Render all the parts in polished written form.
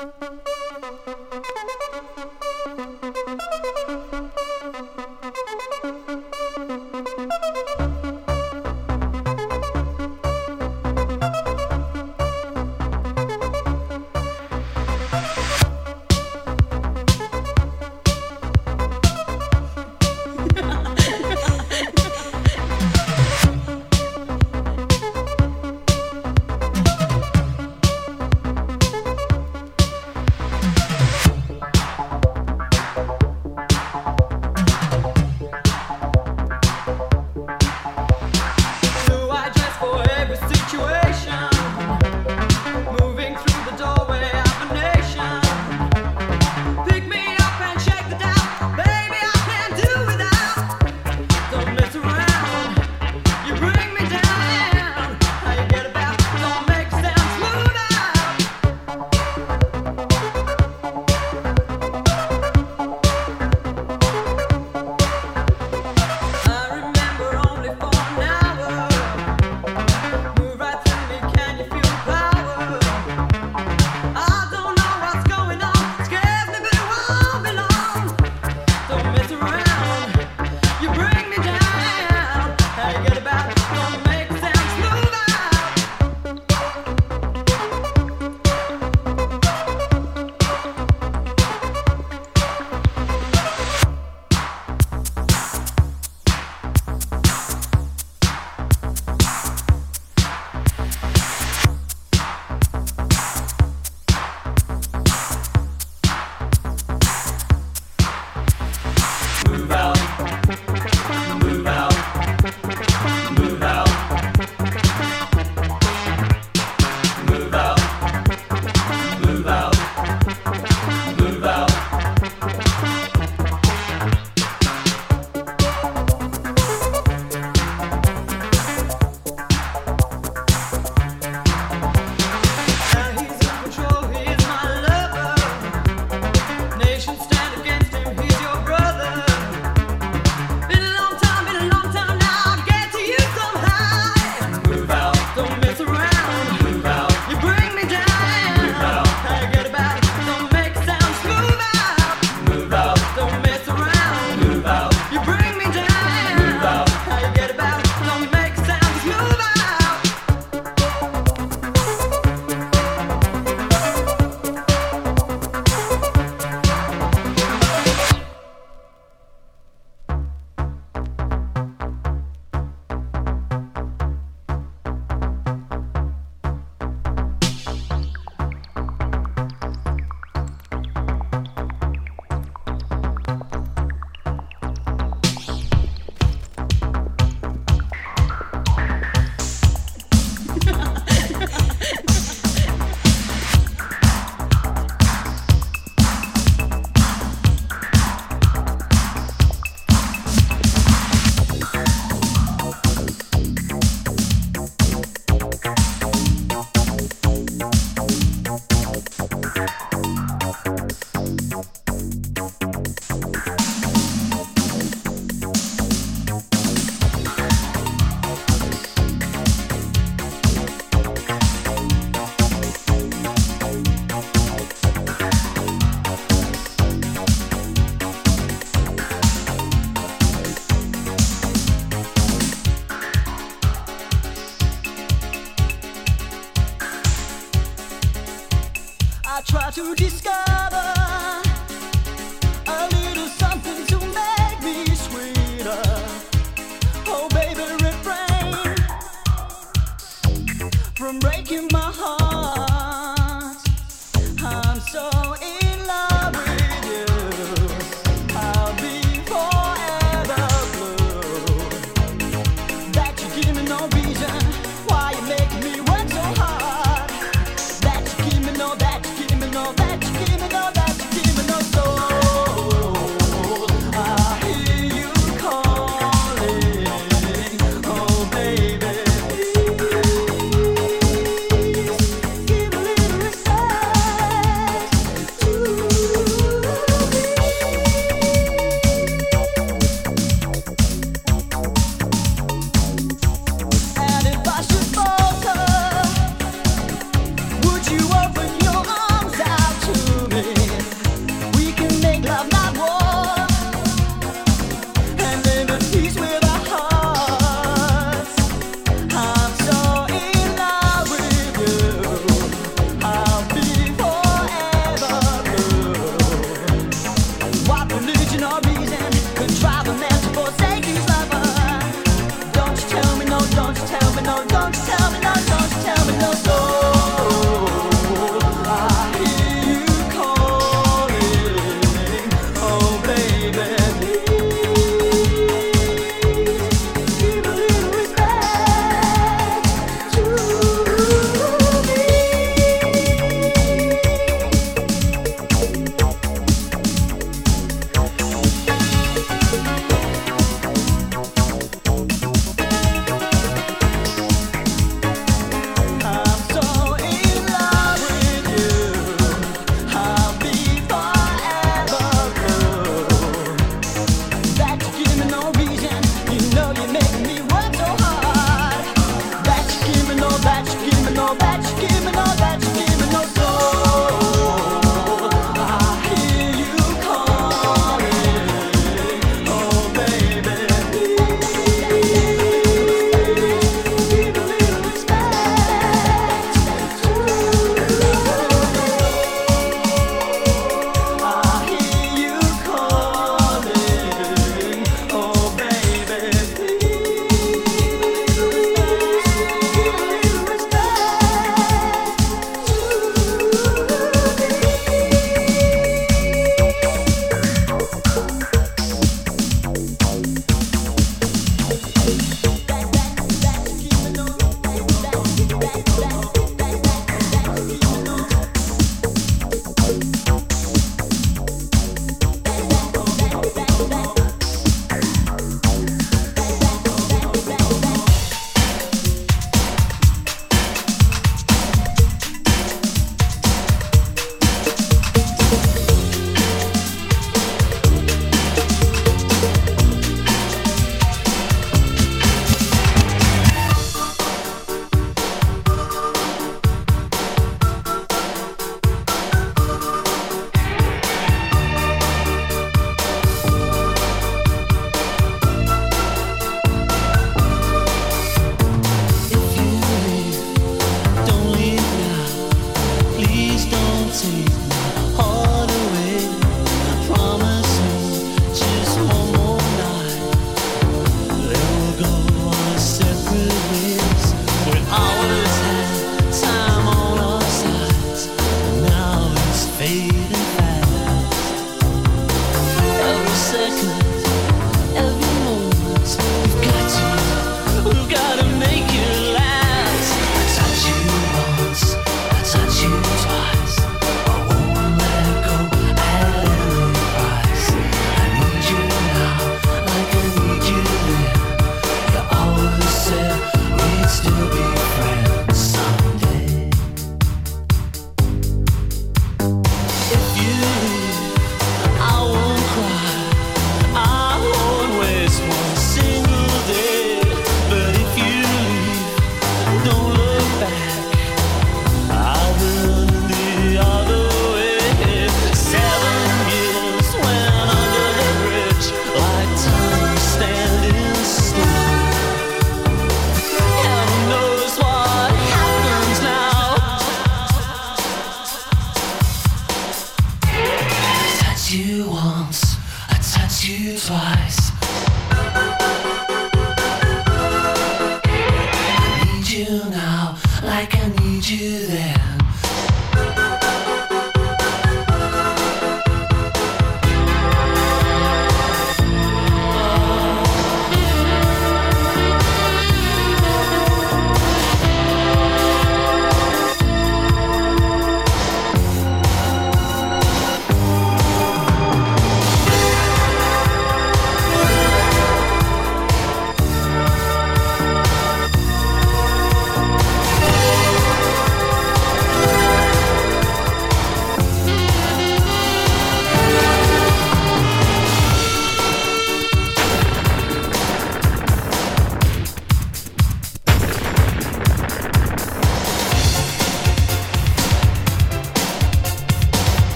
try to discover a little something to make me sweeter. Oh baby, refrain from breaking my heart. I'm so in love with you. I'll be forever blue. That you give me no reason why you make me work so hard. That you give me no, that you give me no, that you give me no, that you give me no soul. I hear you calling, oh baby, please give a little respect to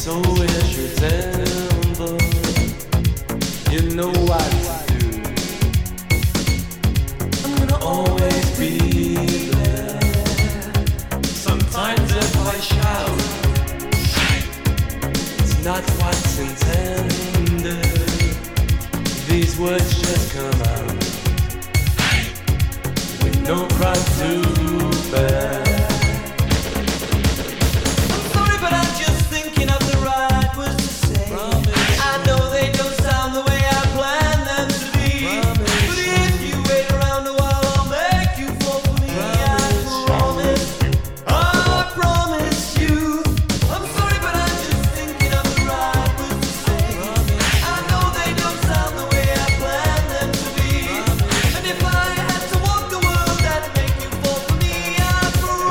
So if you tremble, you know what to do. I'm gonna always be there. Sometimes if I shout, it's not what's intended. These words just come out with no pride to bear. If I had to walk the world, that'd make you fall for me. I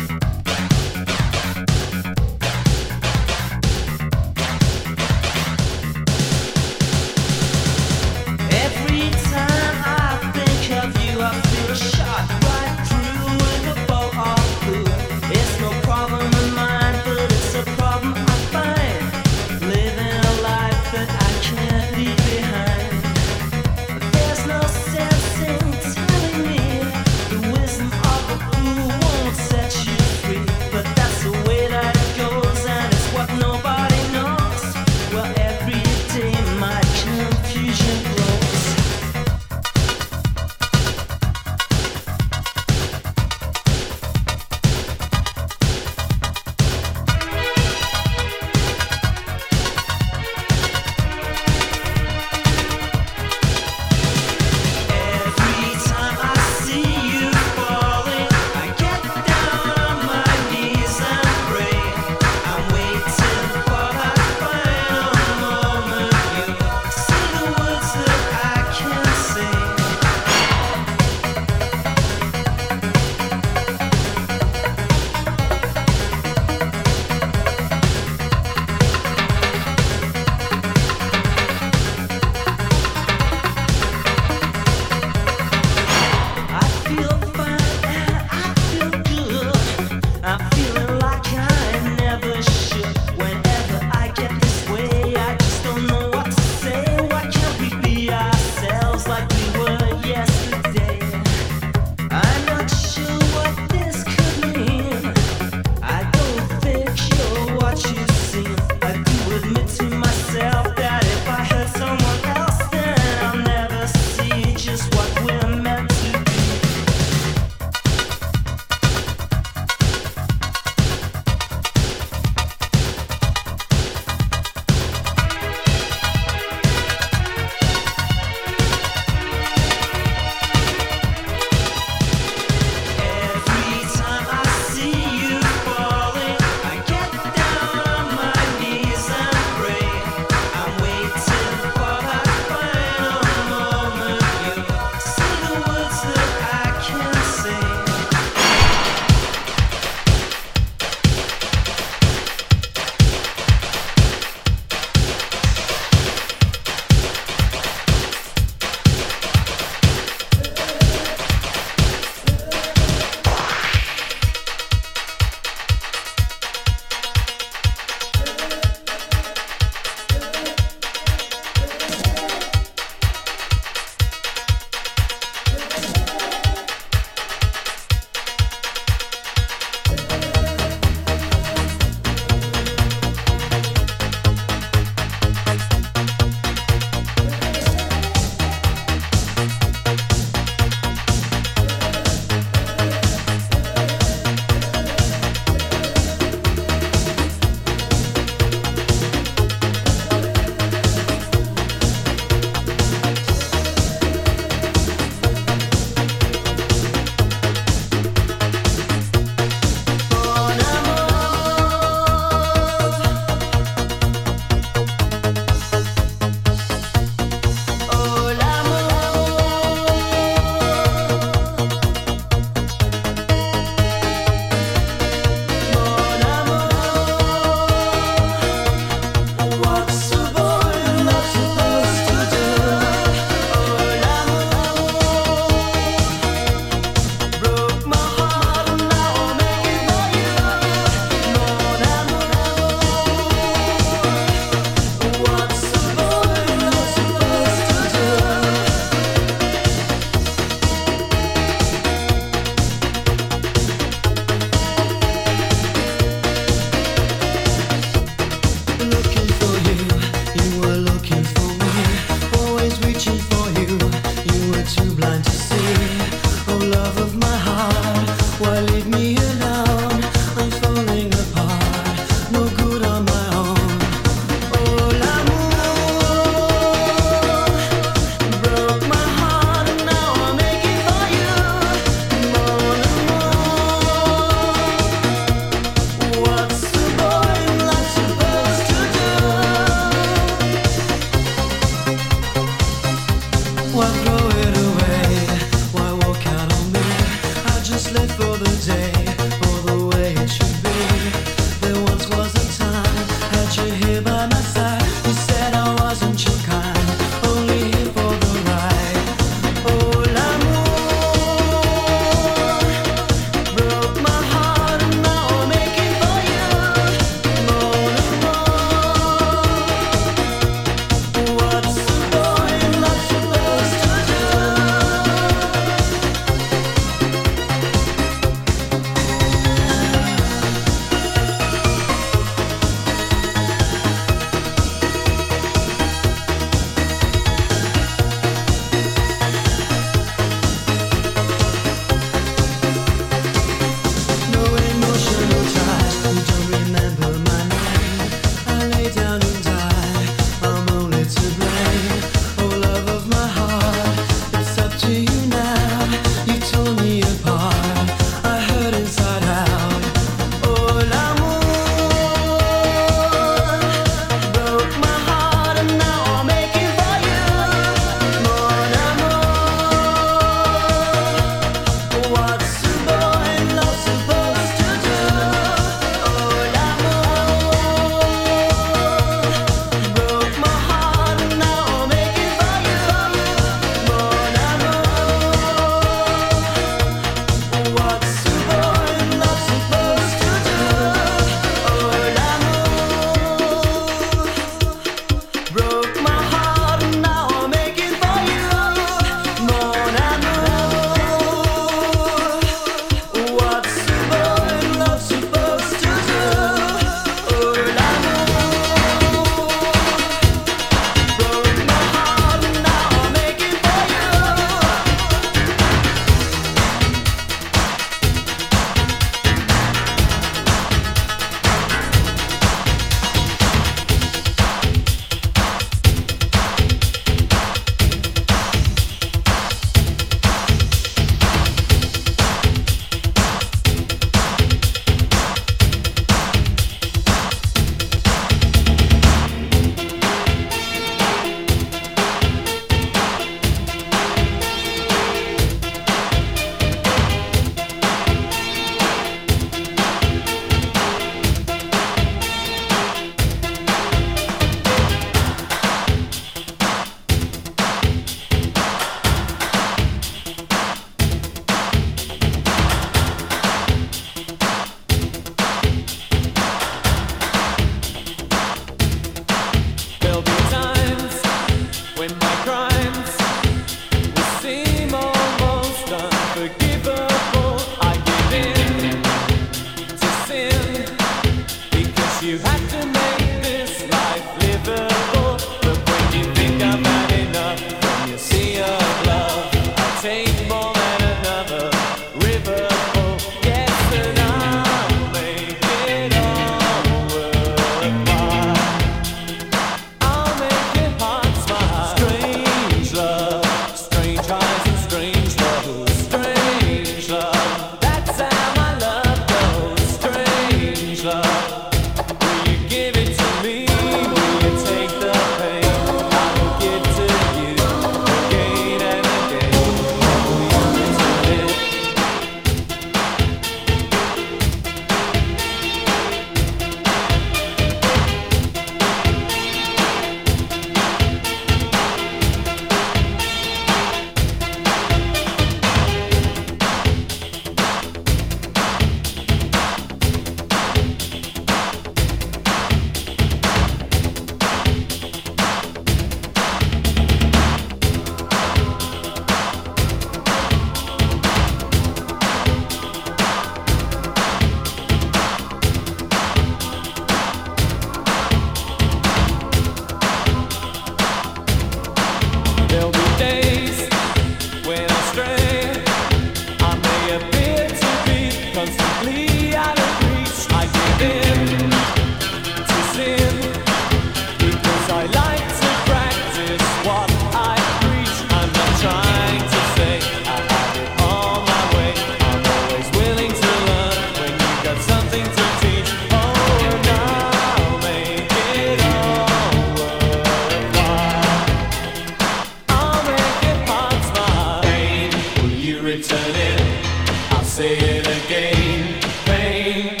constantly out of reach. I give in to sin because I like to practice what I preach. I'm not trying to say I have it all my way. I'm always willing to learn when you've got something to teach. Oh, and I'll make it all worthwhile. I'll make it part smile. Pain, will you return it? I'll say it again. Pain,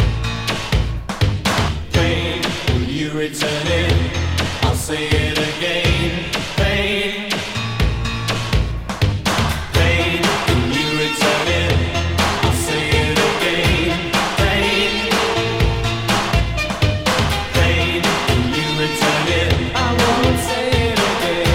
pain, will you return it? I'll say it again. Pain, pain, will you return it? I'll say it again. Pain, pain, will you return it? I won't say it again.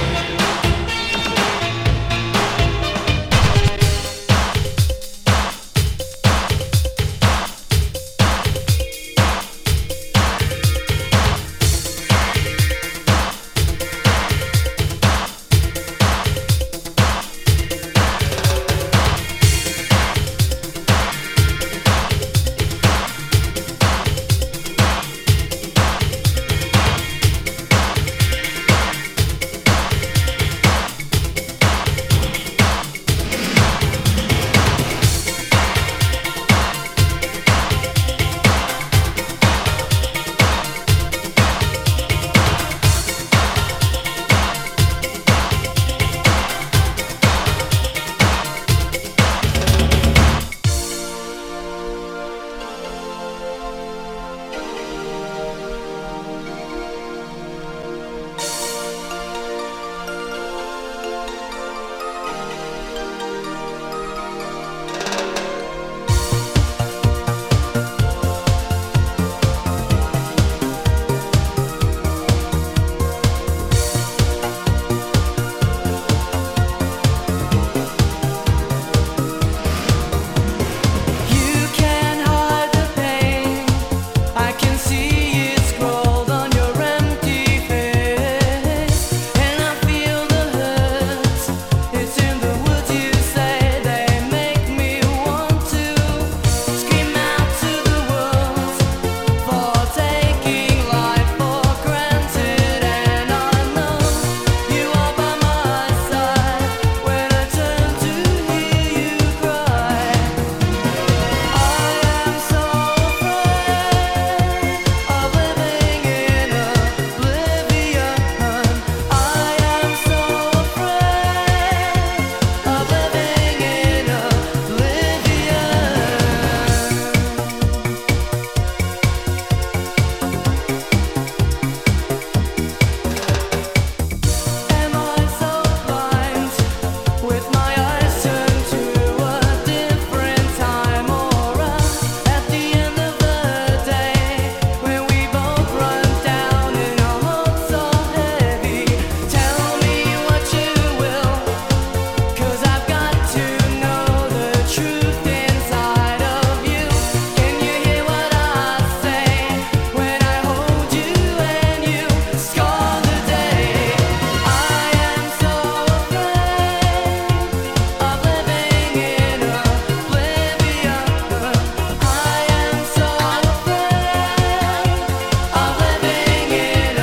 You can hide the pain. I can see it scrawled on your empty face, and I feel the hurt. It's in the words you say. They make me want to scream out to the world for taking life for granted. And I know you are by my side when I turn to hear you cry. I am so afraid of living in oblivion. I am so afraid of living in oblivion. Am I so blind with my eyes turned to a different time, or at the end of the day when we both run down and our hearts are heavy? Tell me what you will, 'cause I've got to know the truth inside of you. Can you hear what I say when I hold you and you scar the day? I am so afraid of living in oblivion. I am so afraid of living in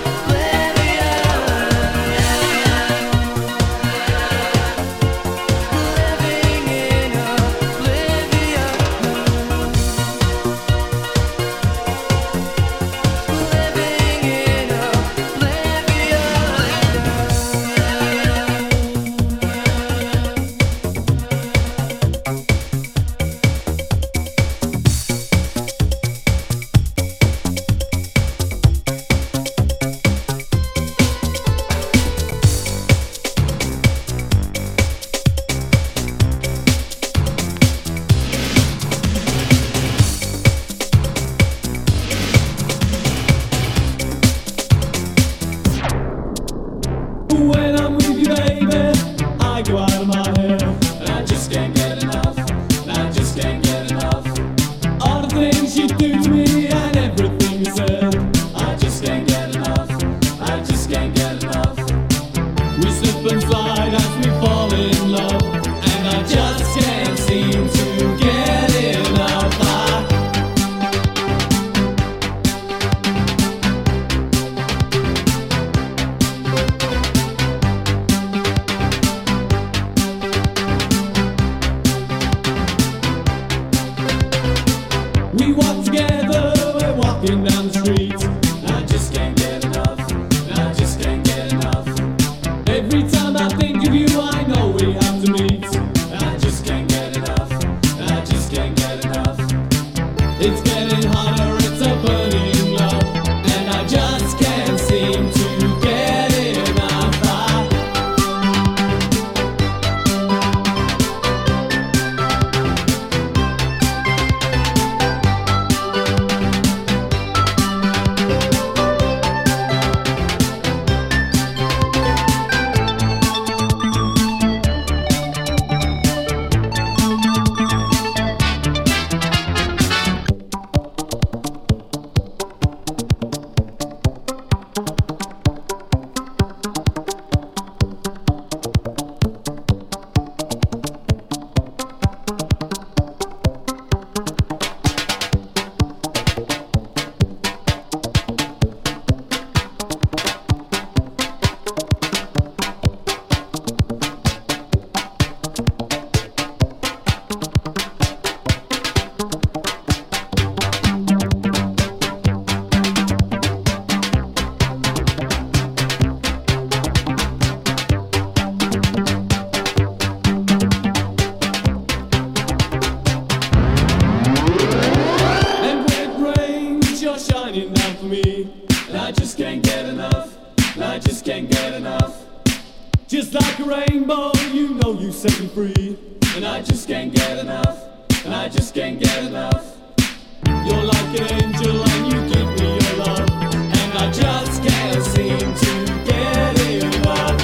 When I'm with you, baby, I go out of my head, and I just can't get enough. And I just can't get enough. All the things you do to me and everything you said, I just can't get enough. I just can't get enough. We slip and slide as we fall in love, and I just can't seem to get enough. We walk together, we're walking down the street. I just can't get enough. I just can't get enough. Every time I think of you, I know we have to meet. I just can't get enough. I just can't get enough. It's getting hotter, it's a burning love, and I just can't seem to get enough. You're shining down for me, and I just can't get enough, and I just can't get enough. Just like a rainbow, you know you set me free, and I just can't get enough, and I just can't get enough. You're like an angel and you give me your love, and I just can't seem to get enough.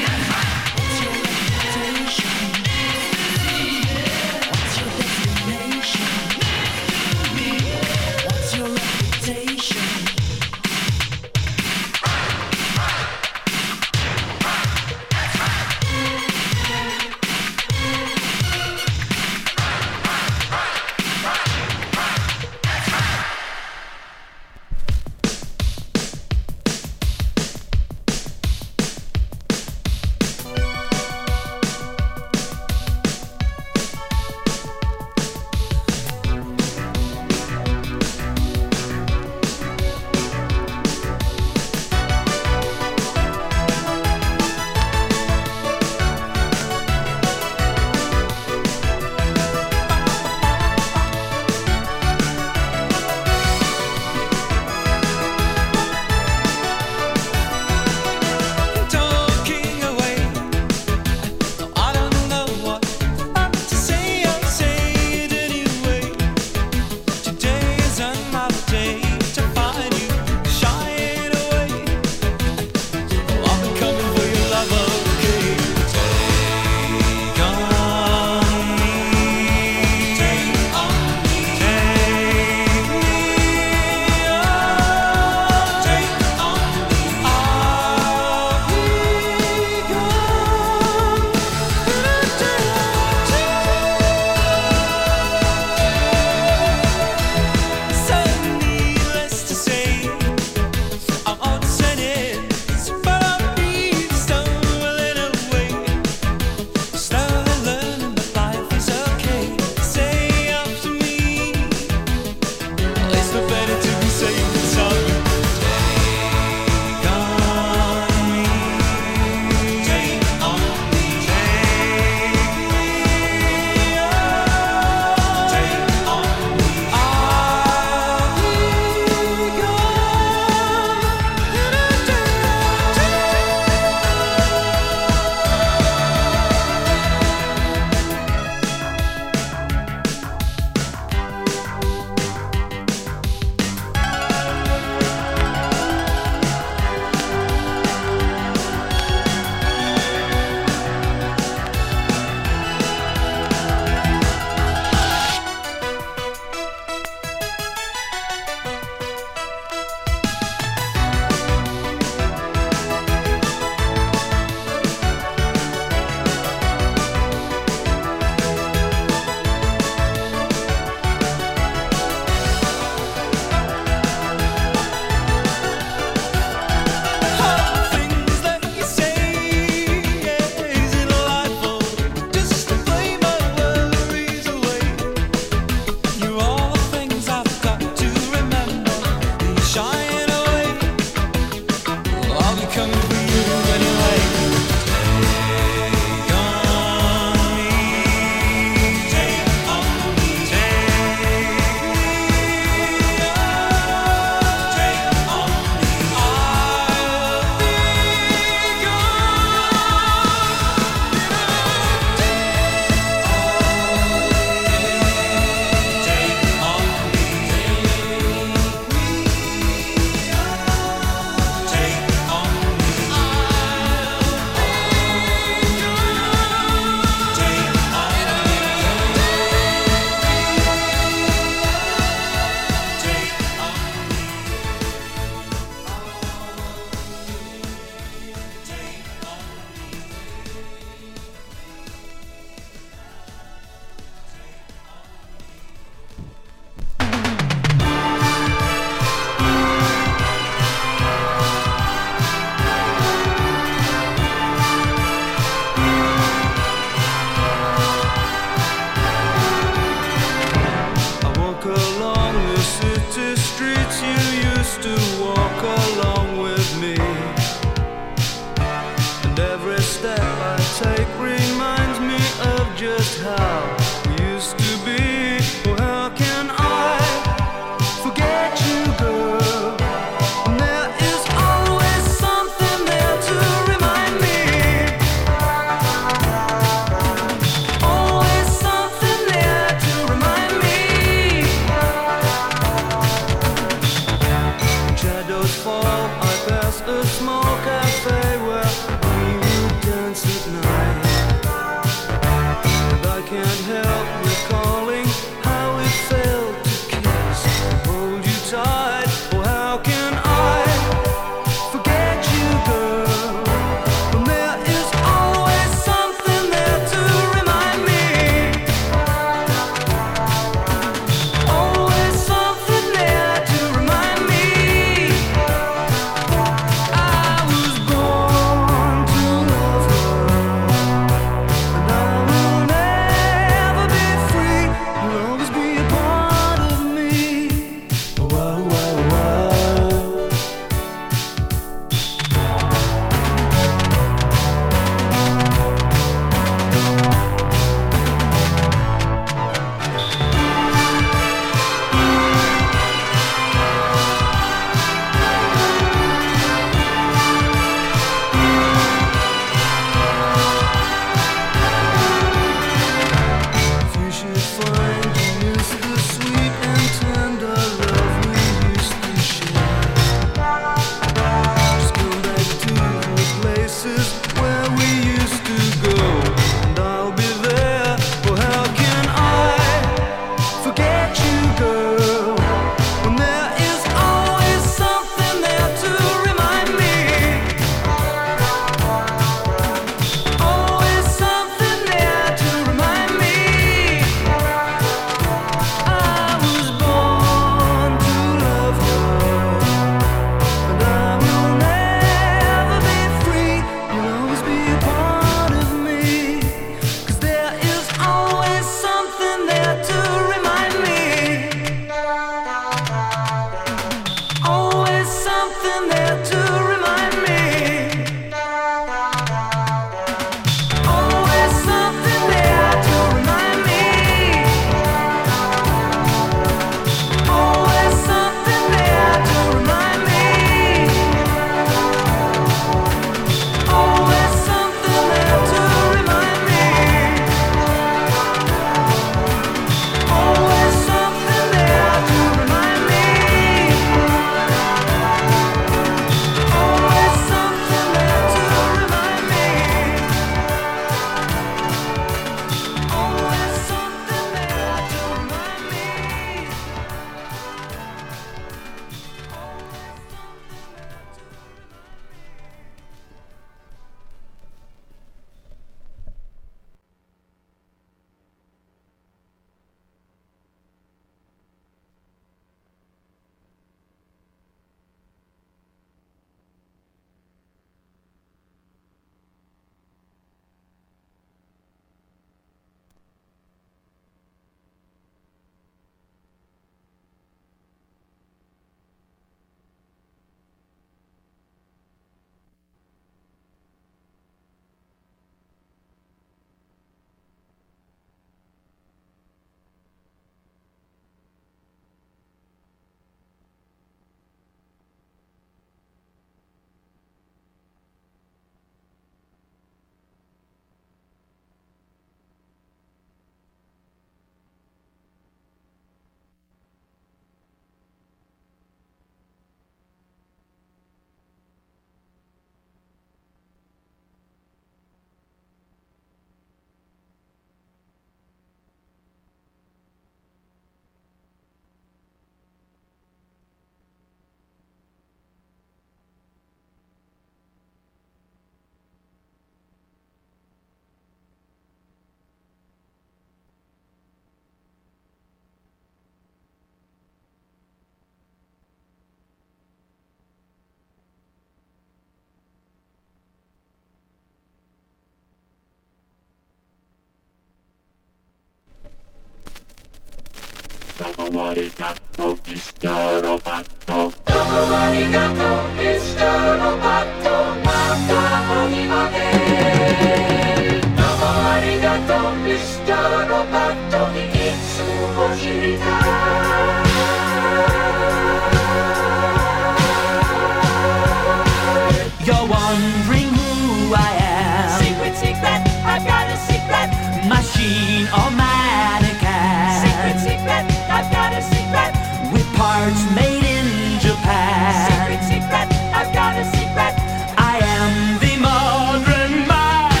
You're wondering who I am. Secret, secret, I've got a secret. Machine or mannequin. Secret, secret, I've got a secret. With parts made in Japan. Secret, secret, I've got a secret. I am the modern man.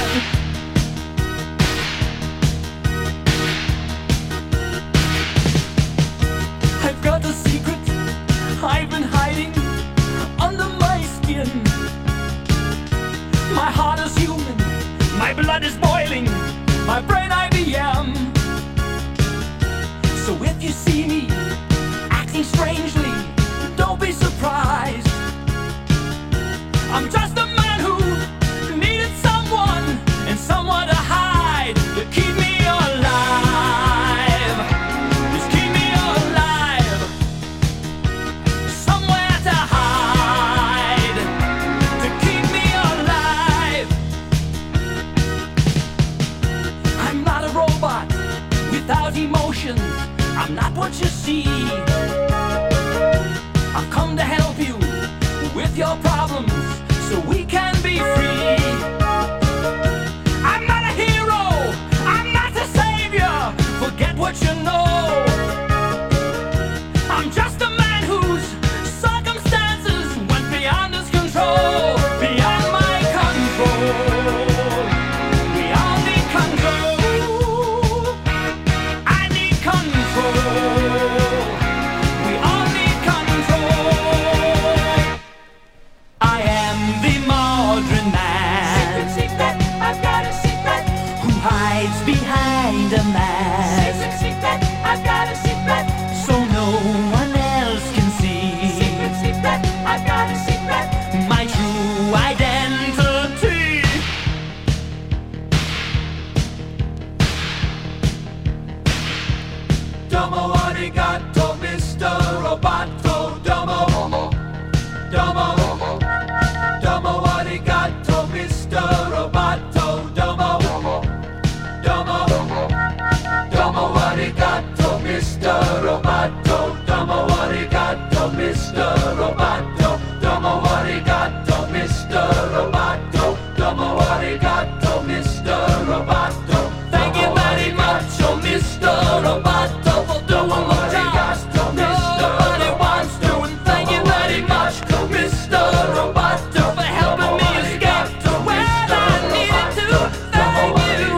I've got a secret I've been hiding under my skin. My heart is human, my blood is boiling, my brain IBM. So if you see me acting strangely, don't be surprised. I'm just a man who needed someone and someone to hide, to keep me alive. Just keep me alive. Somewhere to hide, to keep me alive. I'm not a robot without emotions. I'm not what you see. I've come to help you with your problems so we can be free. I'm not a hero, I'm not a savior. Forget what you know. I'm just a man whose circumstances went beyond his control, beyond my control. We all need control. I need control. We all need control. I am the modern man. Secret, secret, I've got a secret. Who hides behind a mask, Secret, secret, I've got a secret. so no one else can see Secret, secret, I've got a secret. my true identity. Domo arigato, Mr. Roboto. Domo, domo, domo arigato, Mr. Roboto. Domo, domo, domo arigato, Mr. Roboto. Domo arigato, Mr. Roboto. Domo arigato, Mr. Roboto. Domo arigato, Mr. Roboto. Thank you very much, oh Mr. Roboto, for doing the job nobody wants to. And thank you very much, Mr. Roboto, for helping me escape to where I needed to. Thank you,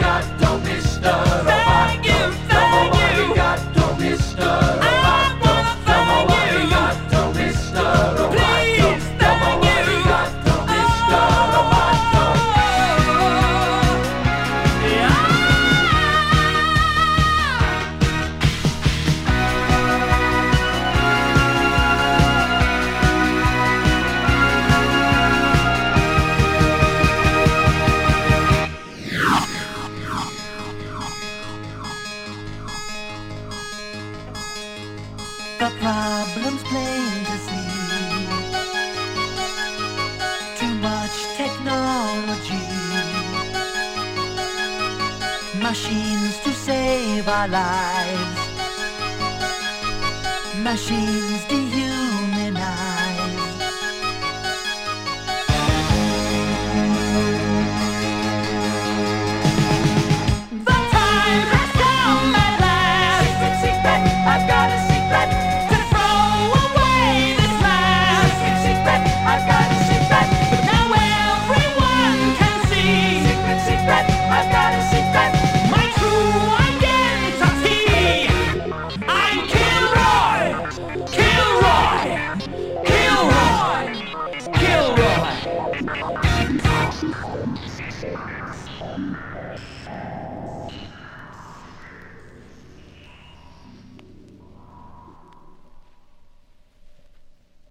thank you, thank you. I wanna thank you. Please, thank you. The problem's plain to see. Too much technology. Machines to save our lives. Machines dehumanize.